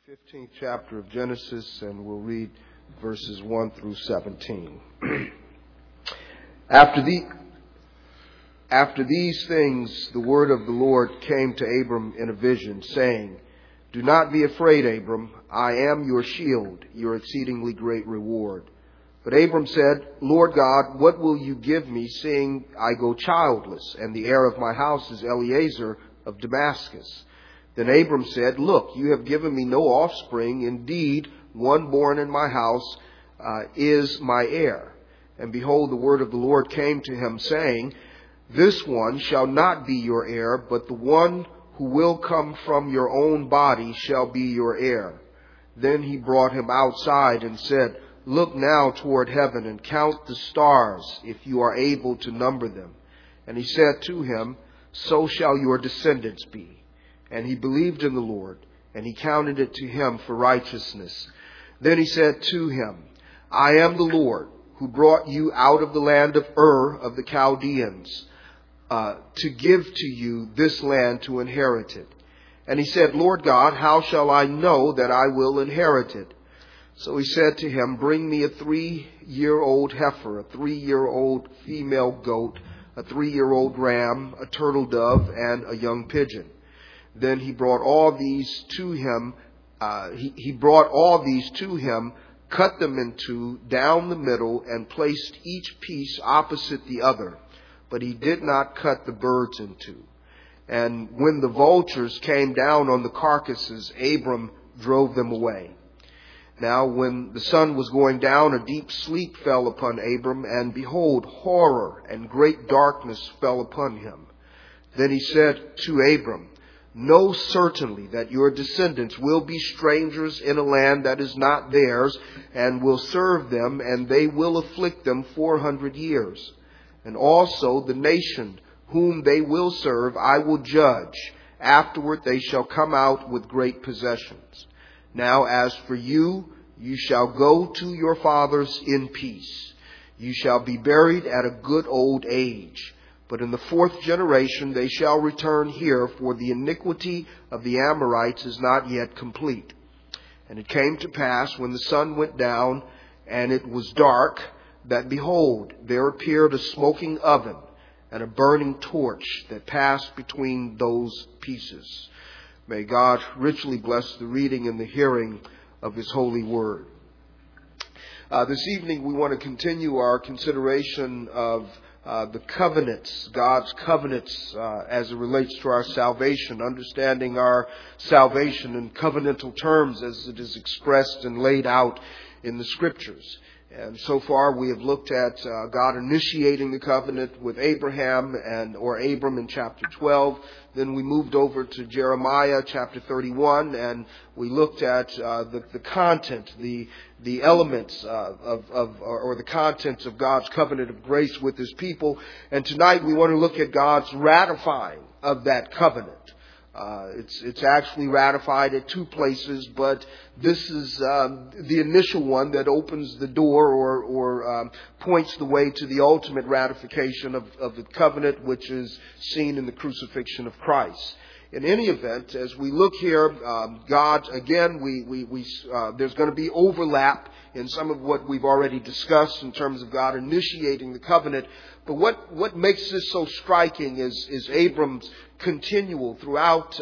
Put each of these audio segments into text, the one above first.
15th chapter of Genesis, and we'll read verses 1 through 17. After these things, the word of the Lord came to Abram in a vision, saying, "Do not be afraid, Abram. I am your shield, your exceedingly great reward." But Abram said, "Lord God, what will you give me, seeing I go childless, and the heir of my house is Eliezer of Damascus?" Then Abram said, "Look, you have given me no offspring. Indeed, one born in my house is my heir." And behold, the word of the Lord came to him, saying, "This one shall not be your heir, but the one who will come from your own body shall be your heir." Then he brought him outside and said, "Look now toward heaven and count the stars, if you are able to number them." And he said to him, "So shall your descendants be." And he believed in the Lord, and he counted it to him for righteousness. Then he said to him, "I am the Lord, who brought you out of the land of Ur of the Chaldeans, to give to you this land to inherit it." And he said, "Lord God, how shall I know that I will inherit it?" So he said to him, "Bring me a 3-year-old heifer, a 3-year-old female goat, a 3-year-old ram, a turtle dove, and a young pigeon." Then he brought all these to him. He brought all these to him, cut them in two down the middle, and placed each piece opposite the other. But he did not cut the birds in two. And when the vultures came down on the carcasses, Abram drove them away. Now when the sun was going down, a deep sleep fell upon Abram, and behold, horror and great darkness fell upon him. Then he said to Abram, "Know certainly that your descendants will be strangers in a land that is not theirs, and will serve them, and they will afflict them 400 years. And also the nation whom they will serve I will judge. Afterward they shall come out with great possessions. Now as for you, you shall go to your fathers in peace. You shall be buried at a good old age. But in the 4th generation they shall return here, for the iniquity of the Amorites is not yet complete." And it came to pass, when the sun went down and it was dark, that behold, there appeared a smoking oven and a burning torch that passed between those pieces. May God richly bless the reading and the hearing of His holy word. This evening we want to continue our consideration of the covenants, God's covenants as it relates to our salvation, understanding our salvation in covenantal terms as it is expressed and laid out in the Scriptures. And so far we have looked at God initiating the covenant with Abraham or Abram in chapter 12. Then we moved over to Jeremiah chapter 31, and we looked at the content, the elements or the contents of God's covenant of grace with His people. And tonight we want to look at God's ratifying of that covenant. It's actually ratified at 2 places, but this is the initial one that opens the door or points the way to the ultimate ratification of the covenant, which is seen in the crucifixion of Christ. In any event, as we look here, God, again, there's going to be overlap in some of what we've already discussed in terms of God initiating the covenant. But what makes this so striking is Abram's continual throughout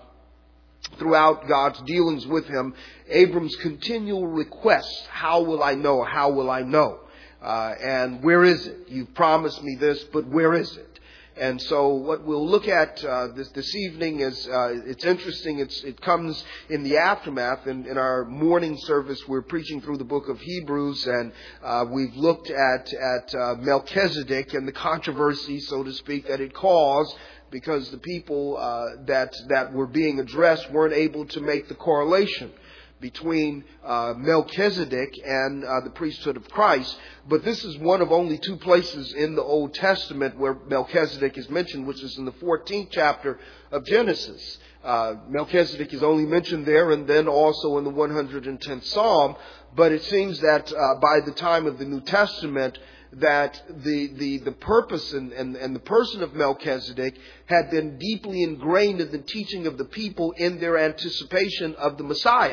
God's dealings with him, Abram's continual request, "How will I know? How will I know? And where is it? You've promised me this, but where is it?" And so what we'll look at this evening is, it's interesting, it comes in the aftermath. In our morning service, we're preaching through the book of Hebrews, and we've looked at Melchizedek and the controversy, so to speak, that it caused, because the people that were being addressed weren't able to make the correlation between Melchizedek and the priesthood of Christ. But this is one of only 2 places in the Old Testament where Melchizedek is mentioned, which is in the 14th chapter of Genesis. Melchizedek is only mentioned there, and then also in the 110th Psalm. But it seems that by the time of the New Testament, that the purpose and the person of Melchizedek had been deeply ingrained in the teaching of the people in their anticipation of the Messiah.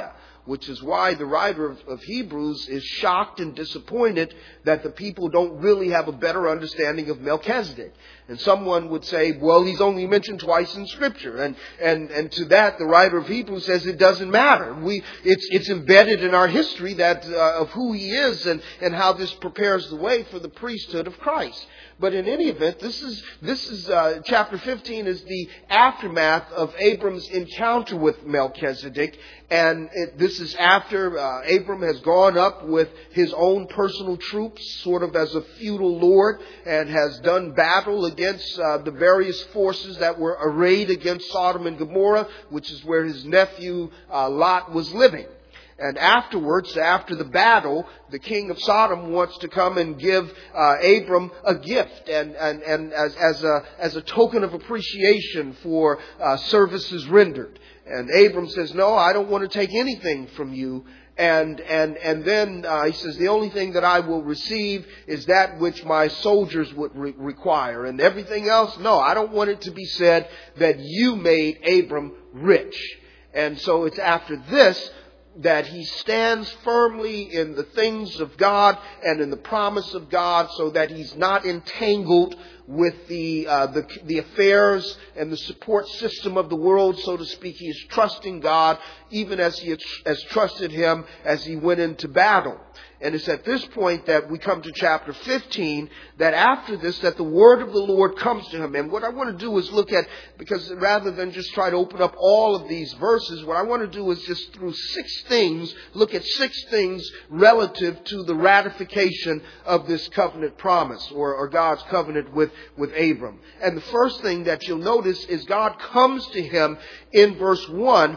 which is why the writer of Hebrews is shocked and disappointed that the people don't really have a better understanding of Melchizedek. And someone would say, well, he's only mentioned twice in Scripture. And to that, the writer of Hebrews says it doesn't matter. It's embedded in our history that of who he is and how this prepares the way for the priesthood of Christ. But in any event, this is chapter 15 is the aftermath of Abram's encounter with Melchizedek. And this is after Abram has gone up with his own personal troops, sort of as a feudal lord, and has done battle against the various forces that were arrayed against Sodom and Gomorrah, which is where his nephew Lot was living. And afterwards, after the battle, the king of Sodom wants to come and give Abram a gift, and as a token of appreciation for services rendered. And Abram says, "No, I don't want to take anything from you." And then he says, "The only thing that I will receive is that which my soldiers would require, and everything else, no, I don't want it to be said that you made Abram rich." And so it's after this that he stands firmly in the things of God and in the promise of God, so that he's not entangled with the affairs and the support system of the world, so to speak. He is trusting God, even as he has trusted him as he went into battle. And it's at this point that we come to chapter 15, that after this, that the word of the Lord comes to him. And what I want to do is look at, because rather than just try to open up all of these verses, what I want to do is just through look at six things relative to the ratification of this covenant promise, or God's covenant with Abram. And the first thing that you'll notice is God comes to him in verse 1.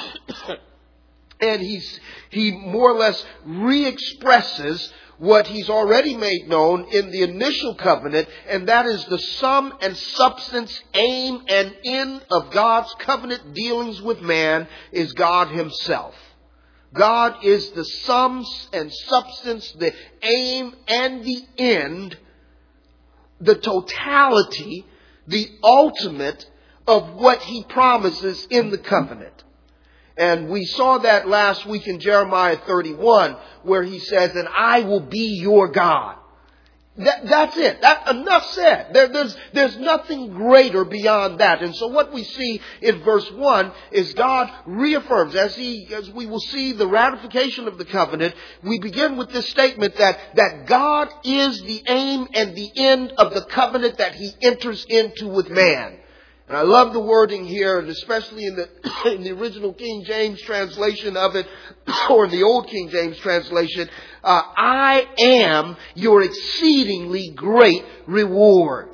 And he more or less re-expresses what he's already made known in the initial covenant, and that is the sum and substance, aim and end of God's covenant dealings with man is God himself. God is the sum and substance, the aim and the end, the totality, the ultimate of what he promises in the covenant. And we saw that last week in Jeremiah 31, where he says, "And I will be your God." That's it. Enough said. There's nothing greater beyond that. And so what we see in verse 1 is God reaffirms, as we will see the ratification of the covenant, we begin with this statement that God is the aim and the end of the covenant that he enters into with man. And I love the wording here, and especially in the original King James translation of it, or in the Old King James translation, "I am your exceedingly great reward."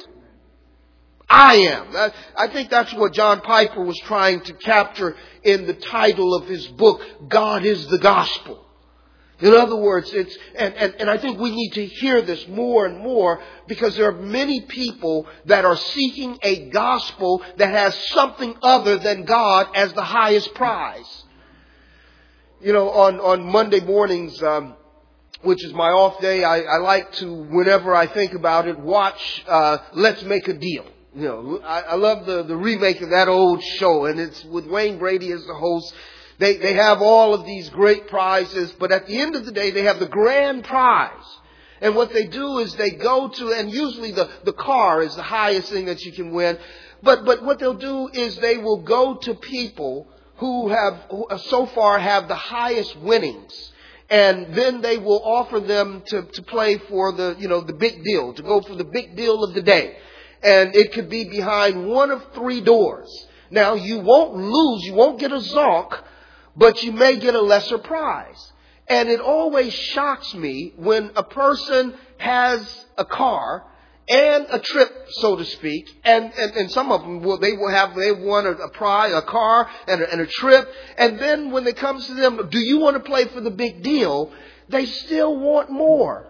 I am. I think that's what John Piper was trying to capture in the title of his book, "God is the Gospel." In other words, and I think we need to hear this more and more, because there are many people that are seeking a gospel that has something other than God as the highest prize. You know, on Monday mornings, which is my off day, I like to, whenever I think about it, watch Let's Make a Deal. You know, I love the remake of that old show, and it's with Wayne Brady as the host. They have all of these great prizes, but at the end of the day, they have the grand prize. And what they do is they go to, and usually the car is the highest thing that you can win. But what they'll do is they will go to people who so far have the highest winnings. And then they will offer them to play for the big deal, to go for the big deal of the day. And it could be behind one of three doors. Now, you won't lose, you won't get a zonk, but you may get a lesser prize. And it always shocks me when a person has a car and a trip, so to speak, and some of them they've won a prize, a car and a trip, and then when it comes to them, do you want to play for the big deal? They still want more.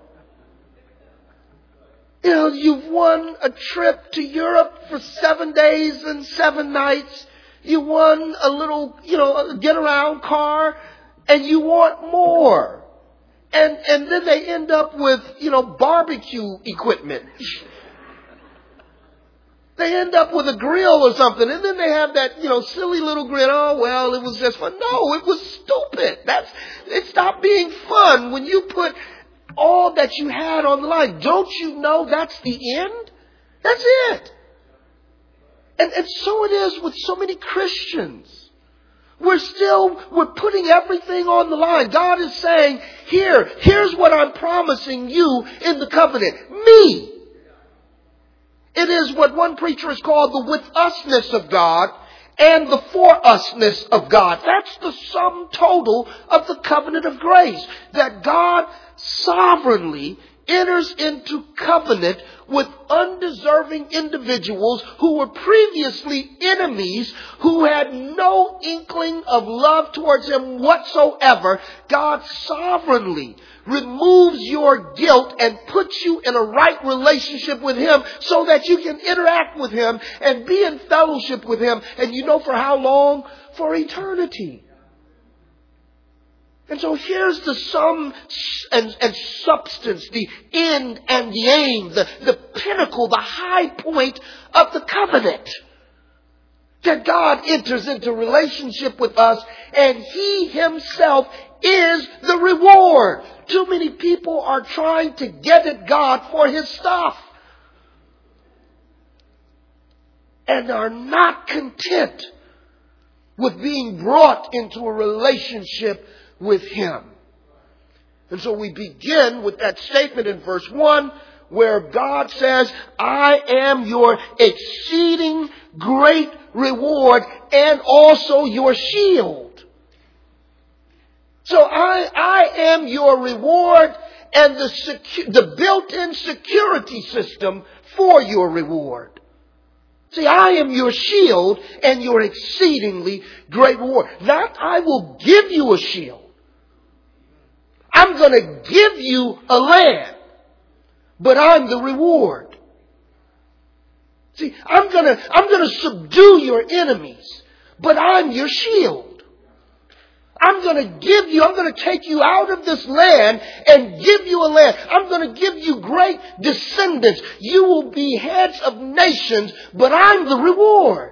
You know, you've won a trip to Europe for 7 days and 7 nights. You won a little, get around car, and you want more. And then they end up with, barbecue equipment. They end up with a grill or something, and then they have that, silly little grin. Oh, well, it was just fun. No, it was stupid. It stopped being fun when you put all that you had on the line. Don't you know that's the end? That's it. And so it is with so many Christians. We're putting everything on the line. God is saying, here's what I'm promising you in the covenant. Me. It is what one preacher has called the with usness of God and the for usness of God. That's the sum total of the covenant of grace. That God sovereignly enters into covenant with undeserving individuals who were previously enemies, who had no inkling of love towards Him whatsoever. God sovereignly removes your guilt and puts you in a right relationship with Him so that you can interact with Him and be in fellowship with Him. And you know for how long? For eternity. And so here's the sum and substance, the end and the aim, the pinnacle, the high point of the covenant. That God enters into relationship with us and He Himself is the reward. Too many people are trying to get at God for His stuff and are not content with being brought into a relationship with Him. And so we begin with that statement in verse 1 where God says, I am your exceeding great reward and also your shield. So I am your reward and the built-in security system for your reward. See, I am your shield and your exceedingly great reward. Not I will give you a shield. I'm going to give you a land, but I'm the reward. See, I'm going to subdue your enemies, but I'm your shield. I'm going to take you out of this land and give you a land. I'm going to give you great descendants. You will be heads of nations, but I'm the reward.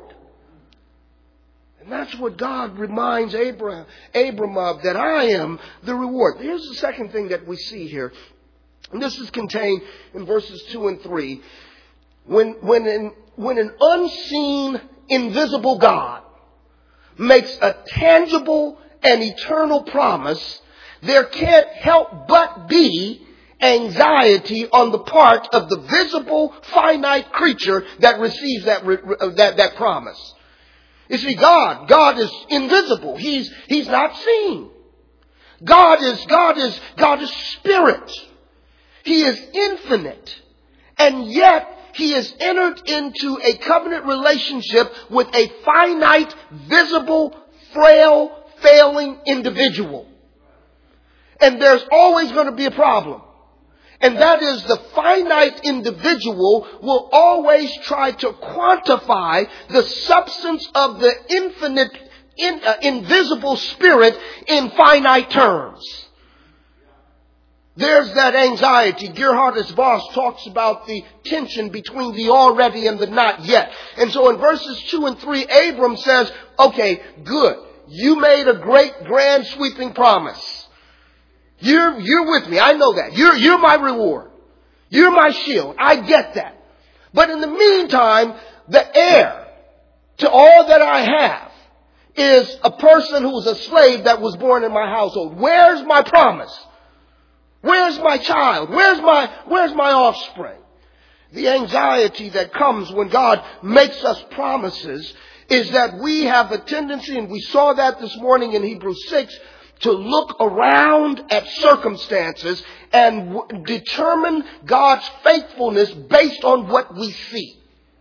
And that's what God reminds Abram of, that I am the reward. Here's the second thing that we see here. And this is contained in verses 2 and 3. When an unseen, invisible God makes a tangible and eternal promise, there can't help but be anxiety on the part of the visible, finite creature that receives that promise. You see, God is invisible. He's not seen. God is spirit. He is infinite. And yet, He has entered into a covenant relationship with a finite, visible, frail, failing individual. And there's always going to be a problem. And that is the finite individual will always try to quantify the substance of the infinite, invisible spirit in finite terms. There's that anxiety. Gerhardus Voss talks about the tension between the already and the not yet. And so in verses 2 and 3, Abram says, okay, good. You made a great, grand, sweeping promise. You're with me. I know that. You're my reward. You're my shield. I get that. But in the meantime, the heir to all that I have is a person who's a slave that was born in my household. Where's my promise? Where's my child? Where's my offspring? The anxiety that comes when God makes us promises is that we have a tendency, and we saw that this morning in Hebrews 6, to look around at circumstances and determine God's faithfulness based on what we see.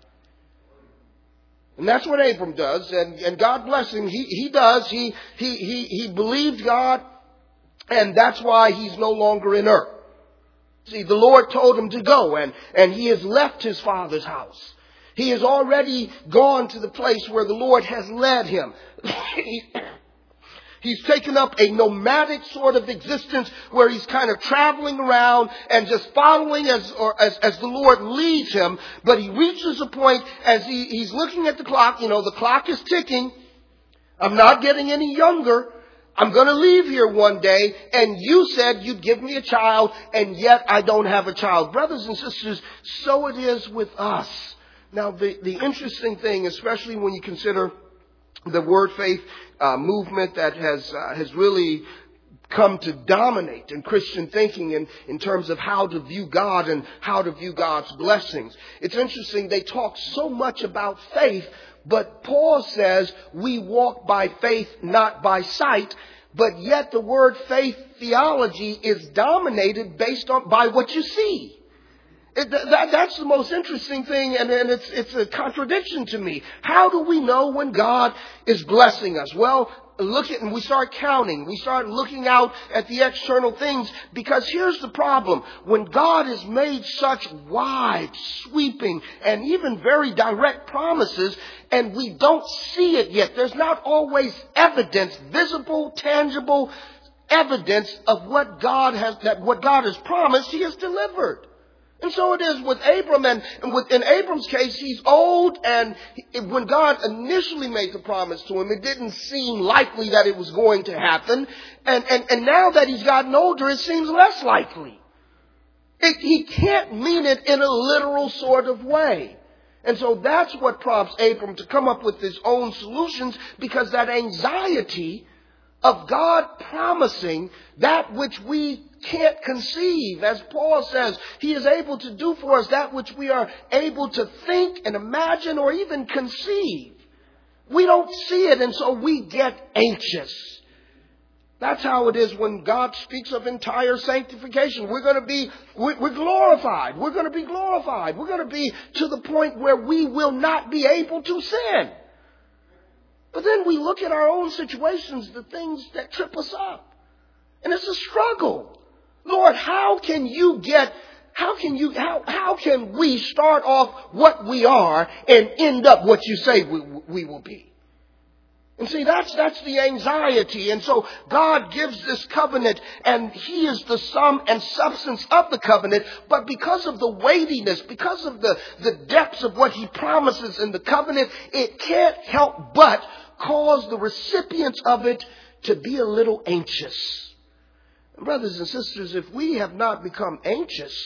And that's what Abram does, and God bless him, he does. He believed God, and that's why he's no longer in Ur. See, the Lord told him to go, and he has left his father's house. He has already gone to the place where the Lord has led him. He's taken up a nomadic sort of existence where he's kind of traveling around and just following as the Lord leads him. But he reaches a point as he's looking at the clock. The clock is ticking. I'm not getting any younger. I'm going to leave here one day, and you said you'd give me a child, and yet I don't have a child. Brothers and sisters, so it is with us. Now, the interesting thing, especially when you consider the word faith movement that has really come to dominate in Christian thinking in terms of how to view God and how to view God's blessings. It's interesting, they talk so much about faith, but Paul says we walk by faith, not by sight. But yet the word faith theology is dominated by what you see. That's the most interesting thing, and it's a contradiction to me. How do we know when God is blessing us? Well, we start counting. We start looking out at the external things, because here's the problem. When God has made such wide, sweeping, and even very direct promises, and we don't see it yet, there's not always evidence, visible, tangible evidence of what God has promised, He has delivered. And so it is with Abram, and in Abram's case, he's old, and when God initially made the promise to him, it didn't seem likely that it was going to happen. And now that he's gotten older, it seems less likely. He can't mean it in a literal sort of way. And so that's what prompts Abram to come up with his own solutions, because that anxiety of God promising that which we can't conceive. As Paul says, He is able to do for us that which we are able to think and imagine or even conceive. We don't see it, and so we get anxious. That's how it is when God speaks of entire sanctification. We're glorified. We're going to be glorified. We're going to be to the point where we will not be able to sin. But then we look at our own situations, the things that trip us up. And it's a struggle. Lord, how can we start off what we are and end up what you say we will be? And see, that's the anxiety. And so God gives this covenant, and He is the sum and substance of the covenant. But because of the weightiness, because of the depths of what He promises in the covenant, it can't help but cause the recipients of it to be a little anxious. And brothers and sisters, if we have not become anxious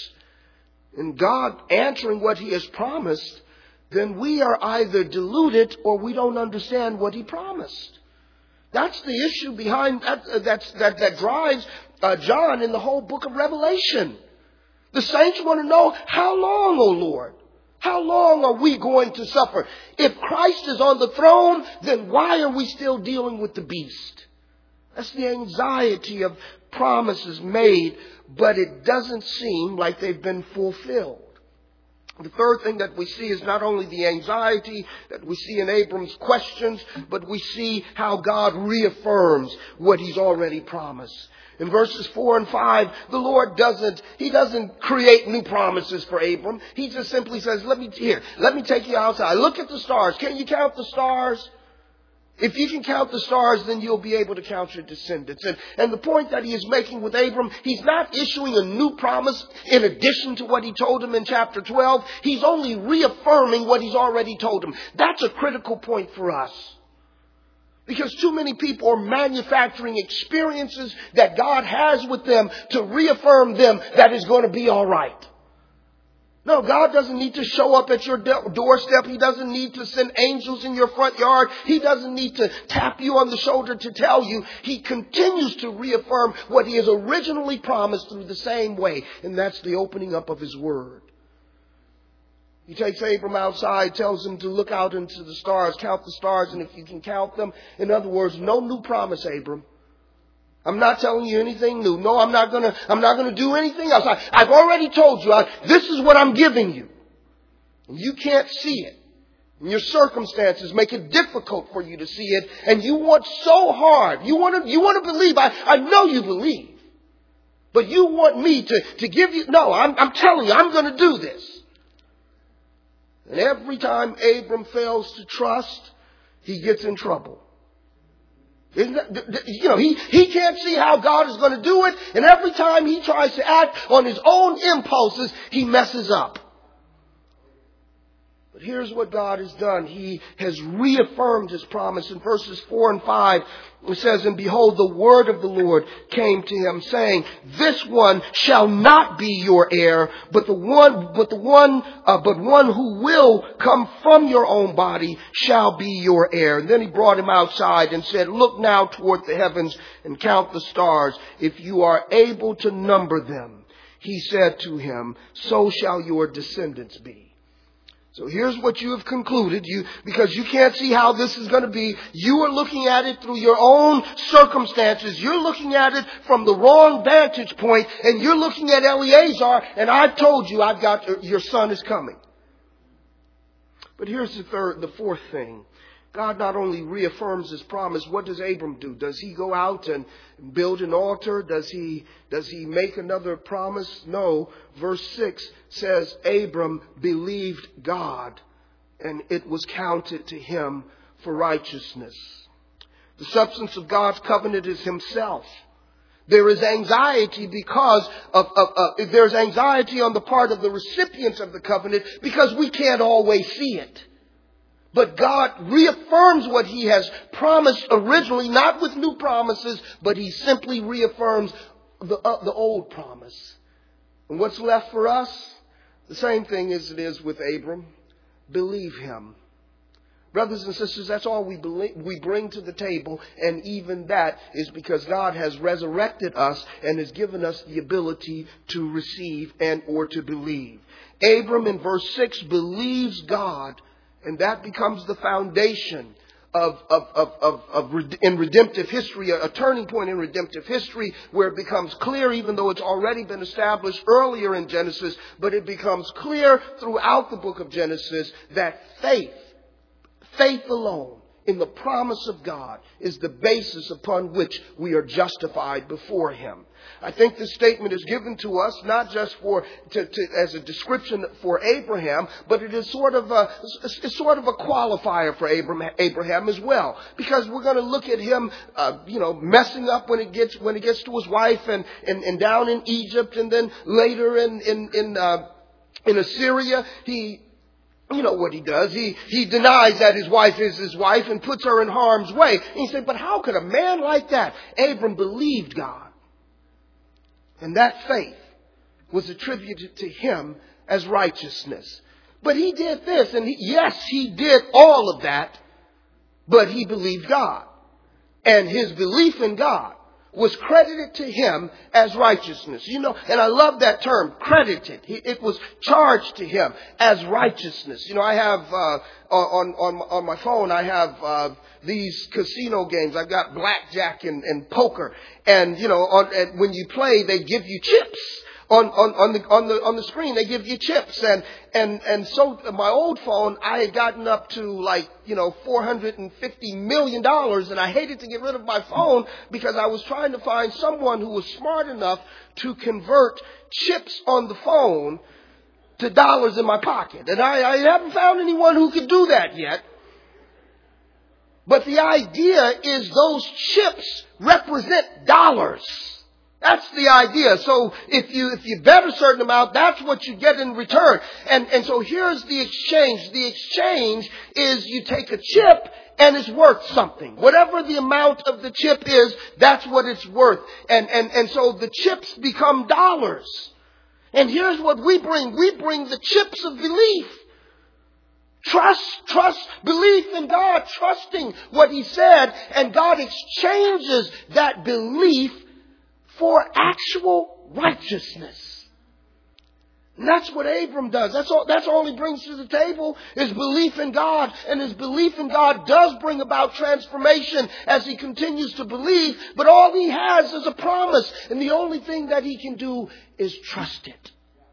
in God answering what He has promised, then we are either deluded or we don't understand what He promised. That's the issue behind that drives John in the whole book of Revelation. The saints want to know, how long, O Lord? How long are we going to suffer? If Christ is on the throne, then why are we still dealing with the beast? That's the anxiety of promises made, but it doesn't seem like they've been fulfilled. The third thing that we see is not only the anxiety that we see in Abram's questions, but we see how God reaffirms what He's already promised. In verses 4 and 5, the Lord doesn't create new promises for Abram. He just simply says, let me take you outside. Look at the stars. Can you count the stars? If you can count the stars, then you'll be able to count your descendants. And the point that He is making with Abram, He's not issuing a new promise in addition to what He told him in chapter 12. He's only reaffirming what He's already told him. That's a critical point for us. Because too many people are manufacturing experiences that God has with them to reaffirm them that it's going to be all right. No, God doesn't need to show up at your doorstep. He doesn't need to send angels in your front yard. He doesn't need to tap you on the shoulder to tell you. He continues to reaffirm what He has originally promised through the same way. And that's the opening up of His Word. He takes Abram outside, tells him to look out into the stars, count the stars, and if you can count them. In other words, no new promise, Abram. I'm not telling you anything new. No, I'm not gonna do anything else. I've already told you, this is what I'm giving you. And you can't see it. And your circumstances make it difficult for you to see it. And you want so hard. You want to believe. I know you believe. But you want me to give you. No, I'm telling you, I'm going to do this. And every time Abram fails to trust, he gets in trouble. He can't see how God is going to do it. And every time he tries to act on his own impulses, he messes up. But here's what God has done. He has reaffirmed his promise. In verses 4 and 5, it says, "And behold, the word of the Lord came to him, saying, This one shall not be your heir, but one who will come from your own body shall be your heir." And then he brought him outside and said, "Look now toward the heavens and count the stars, if you are able to number them." He said to him, "So shall your descendants be." So here's what you have concluded, because you can't see how this is going to be. You are looking at it through your own circumstances. You're looking at it from the wrong vantage point, and you're looking at Eleazar, and I've told you your son is coming. But here's the fourth thing. God not only reaffirms his promise, what does Abram do? Does he go out and build an altar? Does he make another promise? No. Verse 6 says, Abram believed God, and it was counted to him for righteousness. The substance of God's covenant is himself. There is anxiety there's anxiety on the part of the recipients of the covenant because we can't always see it. But God reaffirms what he has promised originally, not with new promises, but he simply reaffirms the old promise. And what's left for us? The same thing as it is with Abram. Believe him. Brothers and sisters, that's all we bring to the table, and even that is because God has resurrected us and has given us the ability to receive and or to believe. Abram in verse 6 believes God. And that becomes the foundation in redemptive history, a turning point in redemptive history where it becomes clear, even though it's already been established earlier in Genesis, but it becomes clear throughout the book of Genesis that faith alone in the promise of God is the basis upon which we are justified before him. I think this statement is given to us not just as a description for Abraham, but it is sort of a qualifier for Abraham as well, because we're going to look at him, messing up when it gets to his wife and down in Egypt, and then later in Assyria, you know what he does. He denies that his wife is his wife and puts her in harm's way. And he said, but how could a man like that? Abram believed God. And that faith was attributed to him as righteousness. But he did this, and he did all of that, but he believed God. And his belief in God was credited to him as righteousness. And I love that term, credited. It was charged to him as righteousness. I have on my phone, I have these casino games. I've got blackjack and poker, and when you play, they give you chips. On the screen, they give you chips, and so my old phone, I had gotten up to $450 million, and I hated to get rid of my phone because I was trying to find someone who was smart enough to convert chips on the phone to dollars in my pocket, and I haven't found anyone who could do that yet. But the idea is those chips represent dollars. That's the idea. So if you bet a certain amount, that's what you get in return. And so here's the exchange. The exchange is you take a chip and it's worth something. Whatever the amount of the chip is, that's what it's worth. And so the chips become dollars. And here's what we bring. We bring the chips of belief. Trust, belief in God, trusting what he said, and God exchanges that belief for actual righteousness. And that's what Abram does. That's all he brings to the table is belief in God. And his belief in God does bring about transformation as he continues to believe. But all he has is a promise. And the only thing that he can do is trust it.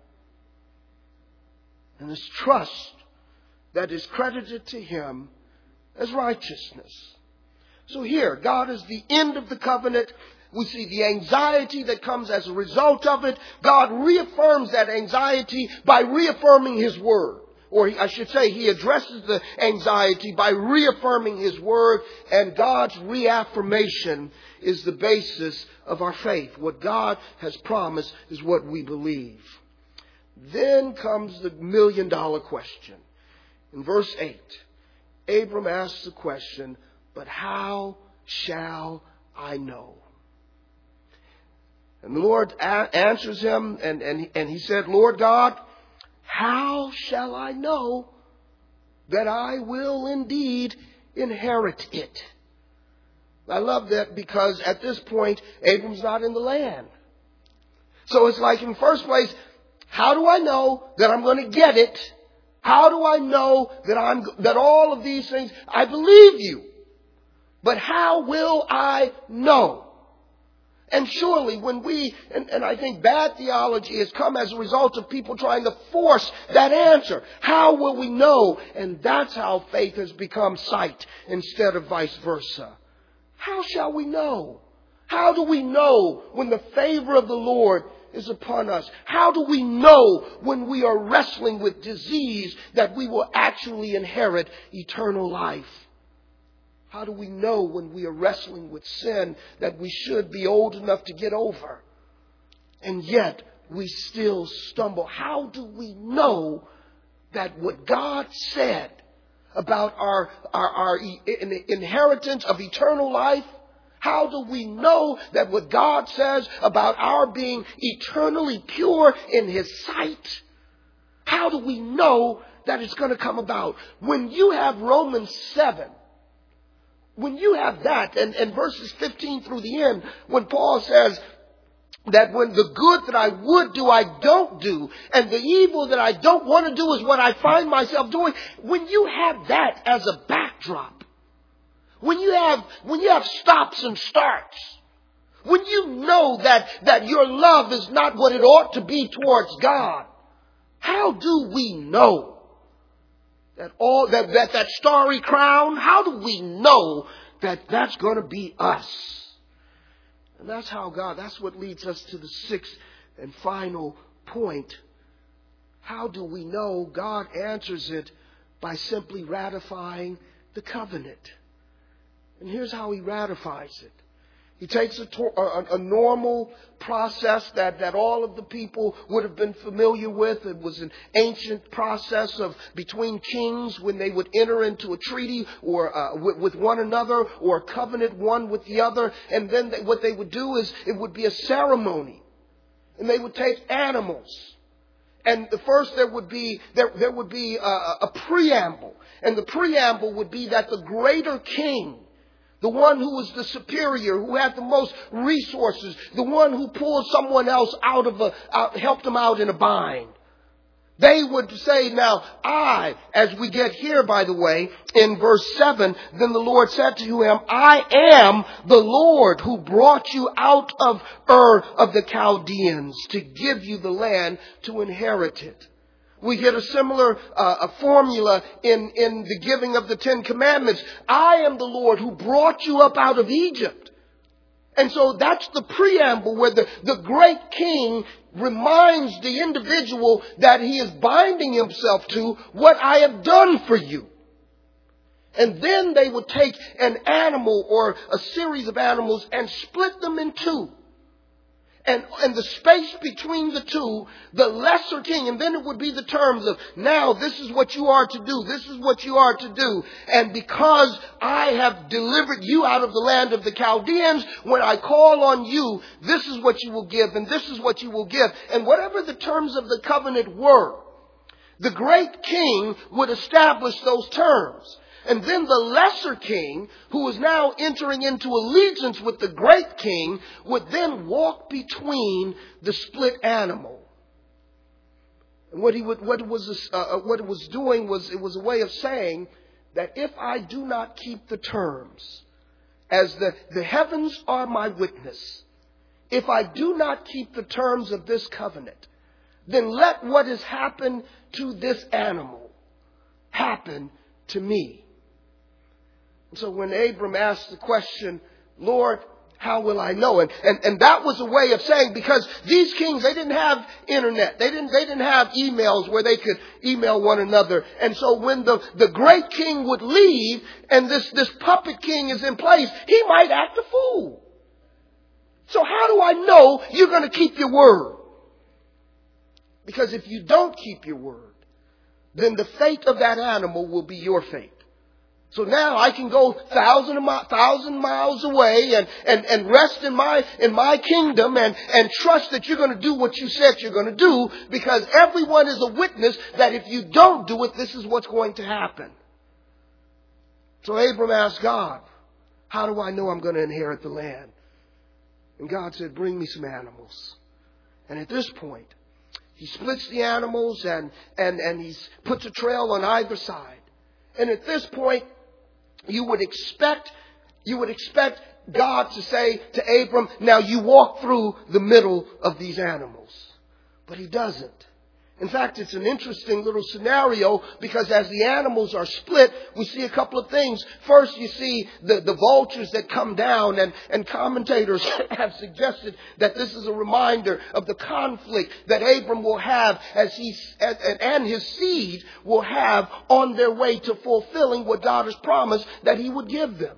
And this trust that is credited to him as righteousness. So here, God is the end of the covenant. We see the anxiety that comes as a result of it. God reaffirms that anxiety by reaffirming his word. or I should say, he addresses the anxiety by reaffirming his word, and God's reaffirmation is the basis of our faith. What God has promised is what we believe. Then comes the million-dollar question. In verse 8, Abram asks the question, but how shall I know? And the Lord answers him, and he said, Lord God, how shall I know that I will indeed inherit it? I love that because at this point, Abram's not in the land. So it's like, in the first place, how do I know that I'm going to get it? How do I know that all of these things, I believe you. But how will I know? And surely when and I think bad theology has come as a result of people trying to force that answer. How will we know? And that's how faith has become sight instead of vice versa. How shall we know? How do we know when the favor of the Lord is upon us? How do we know when we are wrestling with disease that we will actually inherit eternal life? How do we know when we are wrestling with sin that we should be old enough to get over, and yet we still stumble? How do we know that what God said about our inheritance of eternal life, how do we know that what God says about our being eternally pure in His sight, how do we know that it's going to come about? When you have Romans 7, when you have that, and verses 15 through the end, when Paul says that when the good that I would do, I don't do, and the evil that I don't want to do is what I find myself doing. When you have that as a backdrop, when you have stops and starts, when you know that your love is not what it ought to be towards God, how do we know that starry crown? How do we know that that's going to be us? And that's what leads us to the sixth and final point. How do we know? God answers it by simply ratifying the covenant. And here's how He ratifies it. He takes a normal process that all of the people would have been familiar with. It was an ancient process of between kings when they would enter into a treaty or with one another, or a covenant one with the other. And then what they would do is it would be a ceremony, and they would take animals. And first there would be a preamble, and the preamble would be that the greater king, the one who was the superior, who had the most resources, the one who pulled someone else helped them out in a bind. They would say, now, as we get here, by the way, in verse 7, then the Lord said to him, I am the Lord who brought you out of Ur of the Chaldeans to give you the land to inherit it. We get a similar formula in the giving of the Ten Commandments. I am the Lord who brought you up out of Egypt. And so that's the preamble where the great king reminds the individual that he is binding himself to what I have done for you. And then they would take an animal or a series of animals and split them in two. And the space between the two, the lesser king, and then it would be the terms of, now this is what you are to do, this is what you are to do. And because I have delivered you out of the land of the Chaldeans, when I call on you, this is what you will give, and this is what you will give. And whatever the terms of the covenant were, the great king would establish those terms. And then the lesser king, who is now entering into allegiance with the great king, would then walk between the split animal. And what it was doing was, it was a way of saying that if I do not keep the terms, as the heavens are my witness, if I do not keep the terms of this covenant, then let what has happened to this animal happen to me. So when Abram asked the question, Lord, How will I know? And that was a way of saying, because these kings, they didn't have internet. They didn't have emails where they could email one another. And so when the great king would leave and this puppet king is in place, he might act a fool. So how do I know you're going to keep your word? Because if you don't keep your word, then the fate of that animal will be your fate. So now I can go 1,000 miles away and rest in my kingdom and trust that you're going to do what you said you're going to do, because everyone is a witness that if you don't do it, this is what's going to happen. So Abram asked God, how do I know I'm going to inherit the land? And God said, bring me some animals. And at this point, he splits the animals and he puts a trail on either side. And at this point, you would expect God to say to Abram, now you walk through the middle of these animals. But he doesn't. In fact, it's an interesting little scenario, because as the animals are split, we see a couple of things. First, you see the vultures that come down, and commentators have suggested that this is a reminder of the conflict that Abram will have and his seed will have on their way to fulfilling what God has promised that he would give them.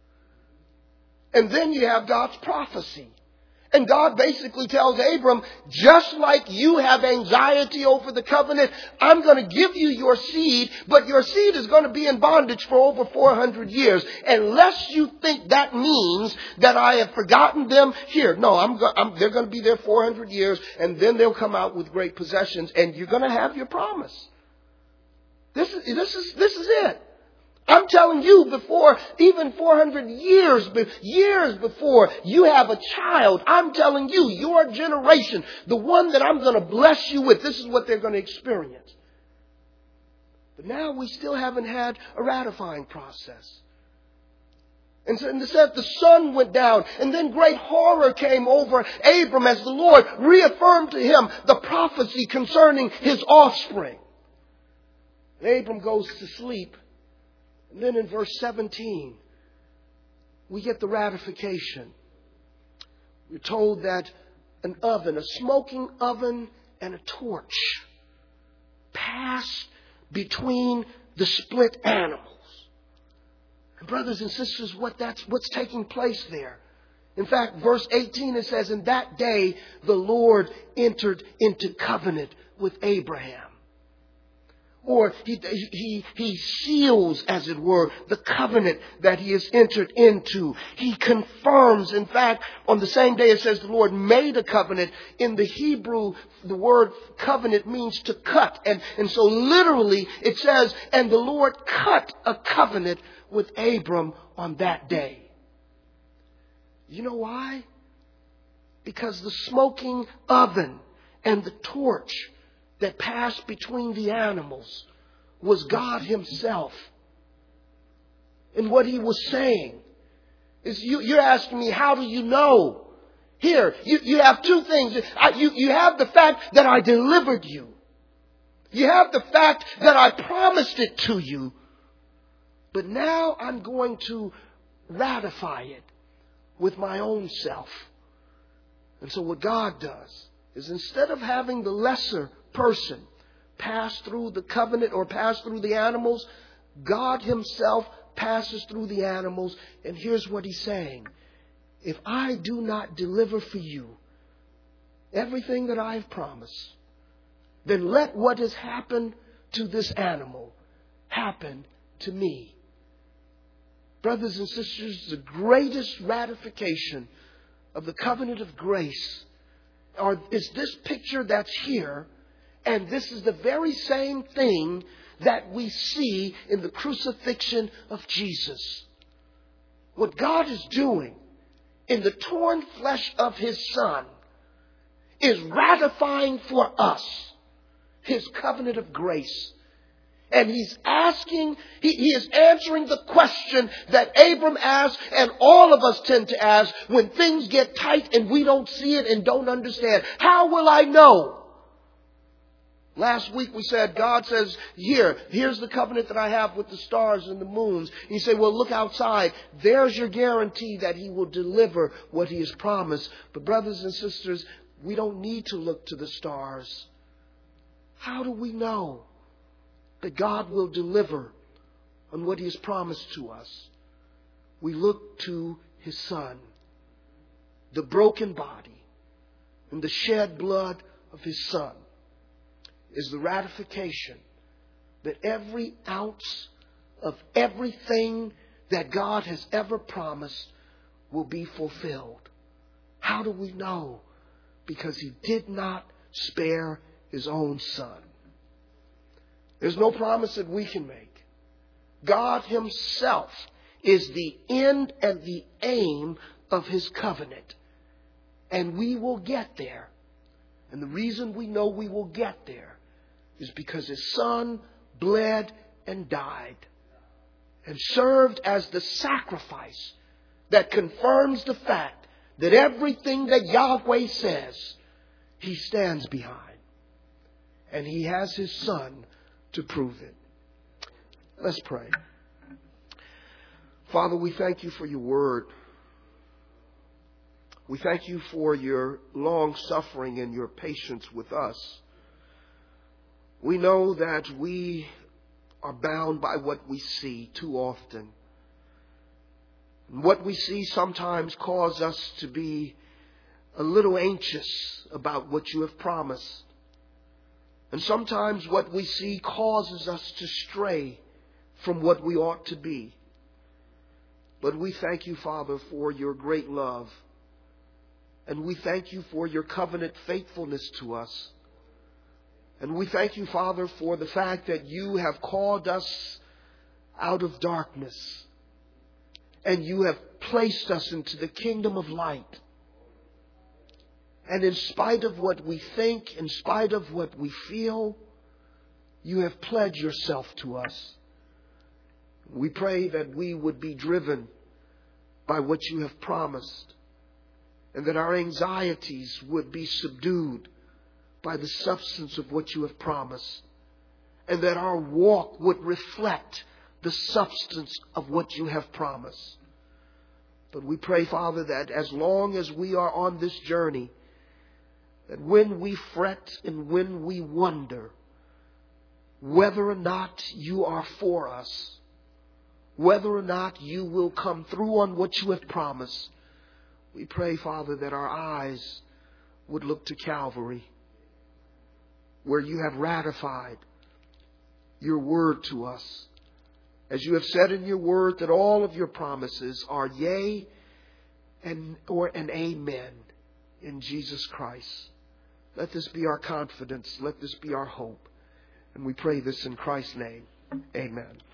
And then you have God's prophecy. And God basically tells Abram, just like you have anxiety over the covenant, I'm going to give you your seed, but your seed is going to be in bondage for over 400 years. Unless you think that means that I have forgotten them here. No, they're going to be there 400 years, and then they'll come out with great possessions, and you're going to have your promise. This is it. I'm telling you, before even 400 years before you have a child, I'm telling you, your generation, the one that I'm going to bless you with, this is what they're going to experience. But now we still haven't had a ratifying process. And so it says the sun went down, and then great horror came over Abram as the Lord reaffirmed to him the prophecy concerning his offspring. And Abram goes to sleep. And then in verse 17, we get the ratification. We're told that an oven, a smoking oven and a torch passed between the split animals. And brothers and sisters, what's taking place there? In fact, verse 18, it says, in that day the Lord entered into covenant with Abraham. Or he seals, as it were, the covenant that he has entered into. He confirms. In fact, on the same day it says the Lord made a covenant. In the Hebrew, the word covenant means to cut. And so literally it says, and the Lord cut a covenant with Abram on that day. You know why? Because the smoking oven and the torch that passed between the animals was God himself. And what he was saying is, you're asking me, how do you know? Here, you have two things. You have the fact that I delivered you. You have the fact that I promised it to you. But now I'm going to ratify it with my own self. And so what God does is, instead of having the lesser person pass through the covenant or pass through the animals, God himself passes through the animals. And here's what he's saying. If I do not deliver for you everything that I've promised, then let what has happened to this animal happen to me. Brothers and sisters, the greatest ratification of the covenant of grace is this picture that's here. And this is the very same thing that we see in the crucifixion of Jesus. What God is doing in the torn flesh of his Son is ratifying for us his covenant of grace. And he's asking, he is answering the question that Abram asked and all of us tend to ask when things get tight and we don't see it and don't understand. How will I know? Last week we said, God says, here's the covenant that I have with the stars and the moons. You say, well, look outside. There's your guarantee that He will deliver what He has promised. But brothers and sisters, we don't need to look to the stars. How do we know that God will deliver on what He has promised to us? We look to His Son, the broken body and the shed blood of His Son is the ratification that every ounce of everything that God has ever promised will be fulfilled. How do we know? Because He did not spare His own Son. There's no promise that we can make. God Himself is the end and the aim of His covenant. And we will get there. And the reason we know we will get there is because His Son bled and died and served as the sacrifice that confirms the fact that everything that Yahweh says, He stands behind. And He has His Son to prove it. Let's pray. Father, we thank You for Your word. We thank You for Your long suffering and Your patience with us. We know that we are bound by what we see too often. And what we see sometimes causes us to be a little anxious about what You have promised. And sometimes what we see causes us to stray from what we ought to be. But we thank You, Father, for Your great love. And we thank You for Your covenant faithfulness to us. And we thank You, Father, for the fact that You have called us out of darkness. And You have placed us into the kingdom of light. And in spite of what we think, in spite of what we feel, You have pledged Yourself to us. We pray that we would be driven by what You have promised. And that our anxieties would be subdued by the substance of what You have promised. And that our walk would reflect the substance of what You have promised. But we pray, Father, that as long as we are on this journey, that when we fret and when we wonder whether or not You are for us, whether or not You will come through on what You have promised, we pray, Father, that our eyes would look to Calvary, where You have ratified Your word to us. As You have said in Your word that all of Your promises are yea and amen in Jesus Christ. Let this be our confidence. Let this be our hope. And we pray this in Christ's name. Amen.